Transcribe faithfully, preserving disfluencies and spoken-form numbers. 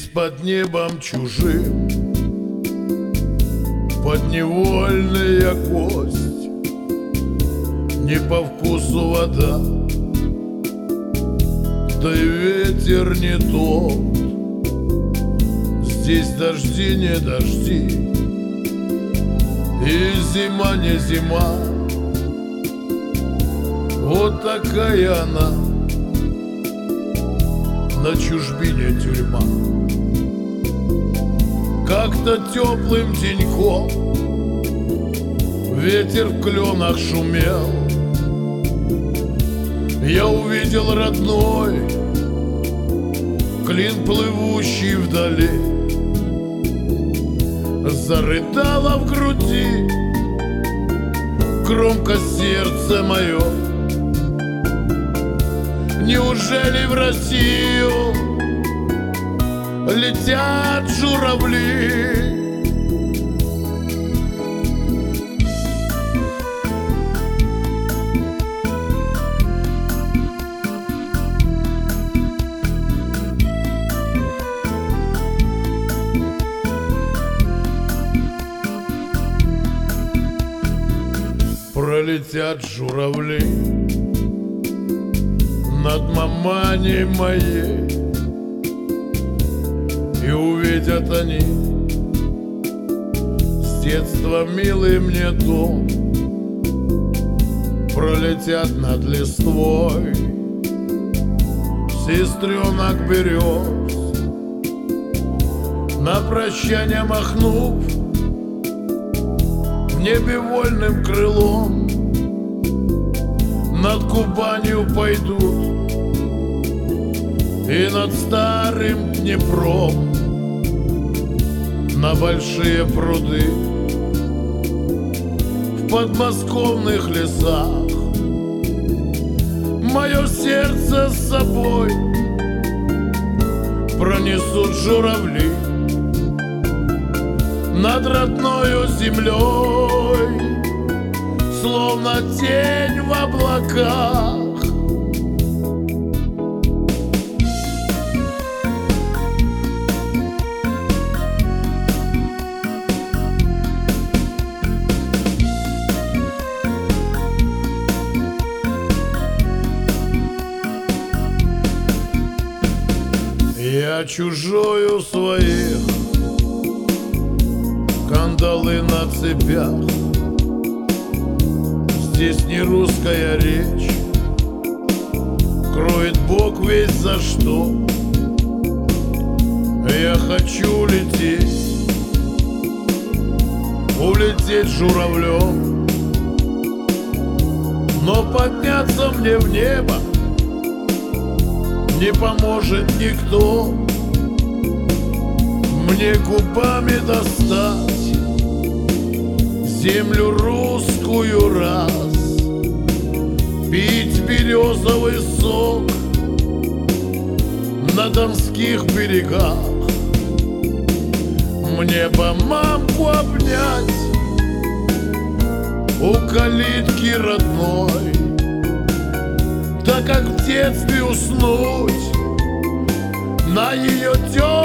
Здесь под небом чужим подневольная кость, не по вкусу вода, да и ветер не тот. Здесь дожди не дожди, и зима не зима. Вот такая она, на чужбине тюрьма. Как-то теплым деньком ветер в кленах шумел. Я увидел родной клин, плывущий вдали. Зарыдало в груди громко сердце мое. Неужели в Россию летят журавли? Пролетят журавли над маманей моей, и увидят они с детства милый мне дом. Пролетят над листвой сестренок берез, на прощание махнув в небе вольным крылом. Над Кубанью пойдут и над старым Днепром, на большие пруды в подмосковных лесах. Мое сердце с собой пронесут журавли над родною землей, словно тень в облаках. Я чужой у своих, кандалы на цепях. Здесь не русская речь, кроет Бог весь за что. Я хочу лететь, улететь журавлем, но подняться мне в небо не поможет никто. Мне губами достать землю русскую раз, пить березовый сок на донских берегах, мне бы мамку обнять у калитки родной, да как в детстве уснуть на ее теплой